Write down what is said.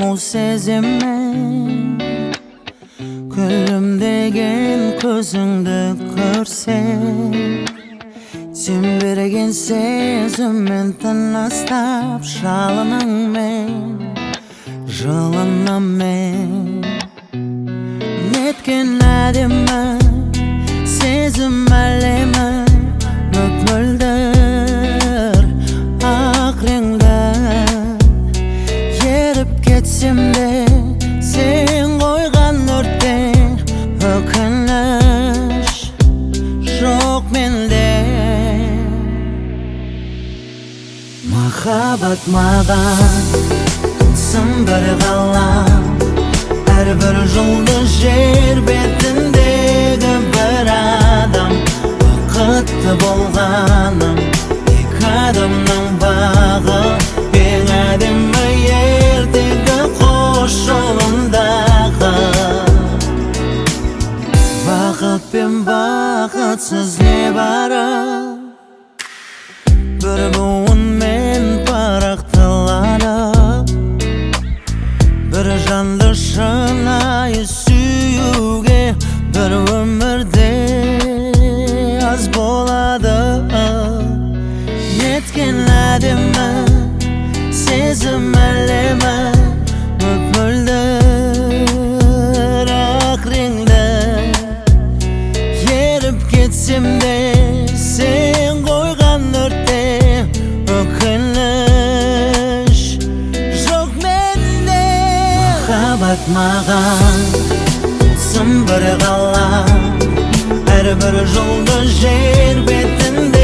o sezimin Gülümdegen közüngde görsem Sen bergen sezimmen tanastap Şalanan men, jalanan men Netken ademma sezim alema Mökmöldür akrengda Yerip ketsem de sen koygan örtte Ökünüş jok mende Mahabat mağan tılsım bir galam Her bir жұлдыз жер бетіндегі bir адам Бақытты болғаным Екі адамның бағы Ең әдемі ертегі қош жолындағы Бақыт пен бақытсыз не бары Bir буынмен парақталады Bir жанды шынайы сүюге Bir өмірде аз болады Неткен әдемі сезім әлемі Мөп-мөлдір ақ реңді Еріп кетсем де сен қойған өртте Өкініш жоқ менде Махаббат маған тылсым бір ғалам Әрбір жұлдыз жер бетінде